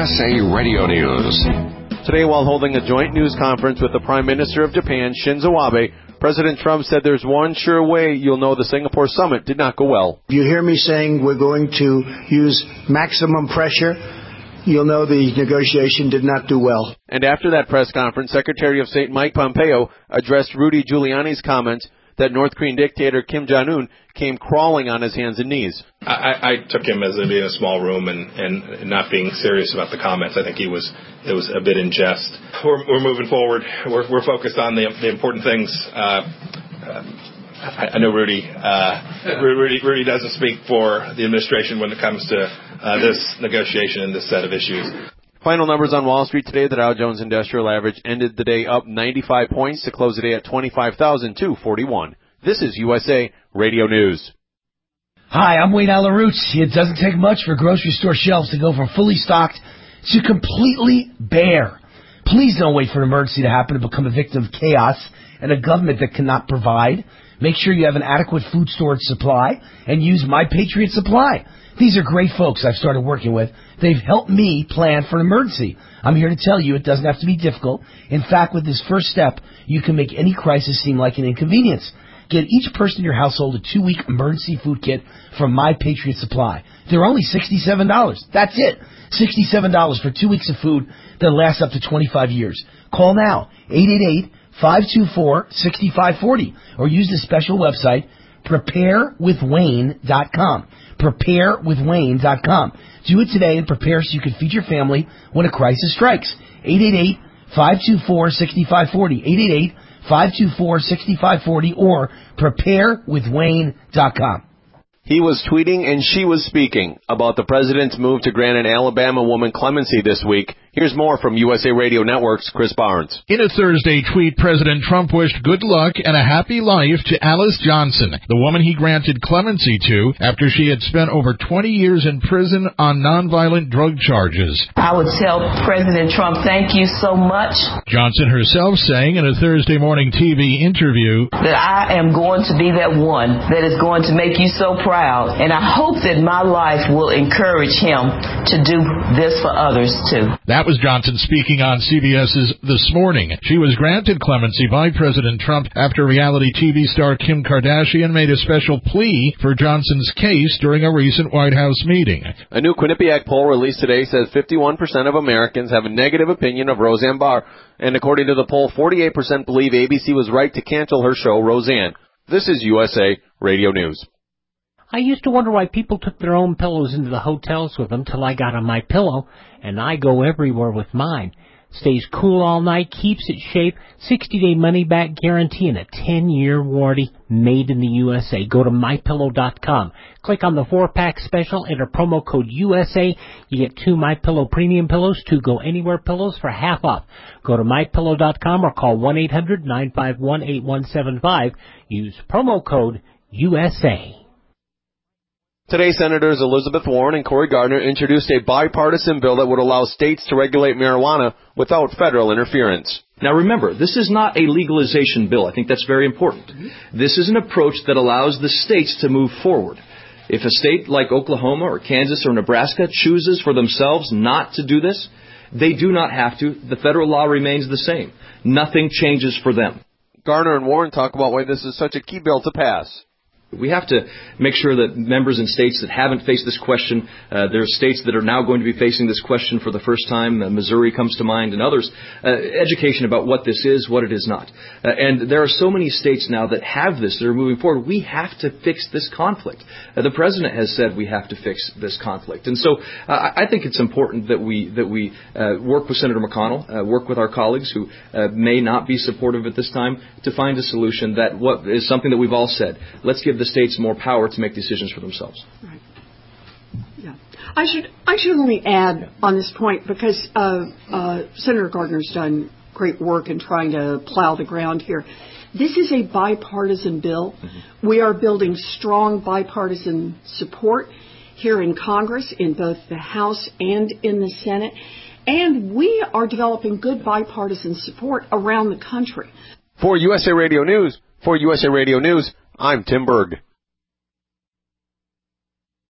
USA Radio News. Today, while holding a joint news conference with the Prime Minister of Japan, Shinzo Abe, President Trump said there's one sure way you'll know the Singapore summit did not go well. If you hear me saying we're going to use maximum pressure, you'll know the negotiation did not do well. And after that press conference, Secretary of State Mike Pompeo addressed Rudy Giuliani's comments that North Korean dictator Kim Jong-un came crawling on his hands and knees. I took him as being in a small room and not being serious about the comments. I think it was a bit in jest. We're moving forward. We're focused on the important things. I know Rudy doesn't speak for the administration when it comes to this negotiation and this set of issues. Final numbers on Wall Street today. The Dow Jones Industrial Average ended the day up 95 points to close the day at 25,241. This is USA Radio News. Hi, I'm Wayne Alarouche. It doesn't take much for grocery store shelves to go from fully stocked to completely bare. Please don't wait for an emergency to happen to become a victim of chaos and a government that cannot provide. Make sure you have an adequate food storage supply and use My Patriot Supply. These are great folks I've started working with. They've helped me plan for an emergency. I'm here to tell you it doesn't have to be difficult. In fact, with this first step, you can make any crisis seem like an inconvenience. Get each person in your household a 2-week emergency food kit from My Patriot Supply. They're only $67. That's it. $67 for 2 weeks of food that lasts up to 25 years. Call now, 888-524-6540, or use the special website, preparewithwayne.com. Preparewithwayne.com. Do it today and prepare so you can feed your family when a crisis strikes. 888-524-6540. 888-524-6540 or preparewithwayne.com. He was tweeting and she was speaking about the president's move to grant an Alabama woman clemency this week. Here's more from USA Radio Network's Chris Barnes. In a Thursday tweet, President Trump wished good luck and a happy life to Alice Johnson, the woman he granted clemency to after she had spent over 20 years in prison on nonviolent drug charges. I would tell President Trump, thank you so much. Johnson herself saying in a Thursday morning TV interview that I am going to be that one that is going to make you so proud. And I hope that my life will encourage him to do this for others too. That was Johnson speaking on CBS's This Morning. She was granted clemency by President Trump after reality TV star Kim Kardashian made a special plea for Johnson's case during a recent White House meeting. A new Quinnipiac poll released today says 51% of Americans have a negative opinion of Roseanne Barr, and according to the poll, 48% believe ABC was right to cancel her show, Roseanne. This is USA Radio News. I used to wonder why people took their own pillows into the hotels with them till I got on my pillow, and I go everywhere with mine. Stays cool all night, keeps its shape, 60-day money-back guarantee, and a 10-year warranty, made in the USA. Go to MyPillow.com. Click on the 4-pack special, enter promo code USA. You get 2 MyPillow premium pillows, 2 Go Anywhere pillows for half off. Go to MyPillow.com or call 1-800-951-8175. Use promo code USA. Today, Senators Elizabeth Warren and Cory Gardner introduced a bipartisan bill that would allow states to regulate marijuana without federal interference. Now remember, this is not a legalization bill. I think that's very important. This is an approach that allows the states to move forward. If a state like Oklahoma or Kansas or Nebraska chooses for themselves not to do this, they do not have to. The federal law remains the same. Nothing changes for them. Gardner and Warren talk about why this is such a key bill to pass. We have to make sure that members in states that haven't faced this question, there are states that are now going to be facing this question for the first time. Missouri comes to mind and others. Education about what this is, what it is not. And there are so many states now that have this, that are moving forward. We have to fix this conflict. The president has said we have to fix this conflict. And so I think it's important that we work with Senator McConnell, work with our colleagues who may not be supportive at this time to find a solution that what is something that we've all said. Let's give the states more power to make decisions for themselves. Right. Yeah. I should only add on this point because Senator Gardner's done great work in trying to plow the ground here. This is a bipartisan bill. Mm-hmm. We are building strong bipartisan support here in Congress, in both the House and in the Senate. And we are developing good bipartisan support around the country. For USA Radio News, I'm Tim Berg.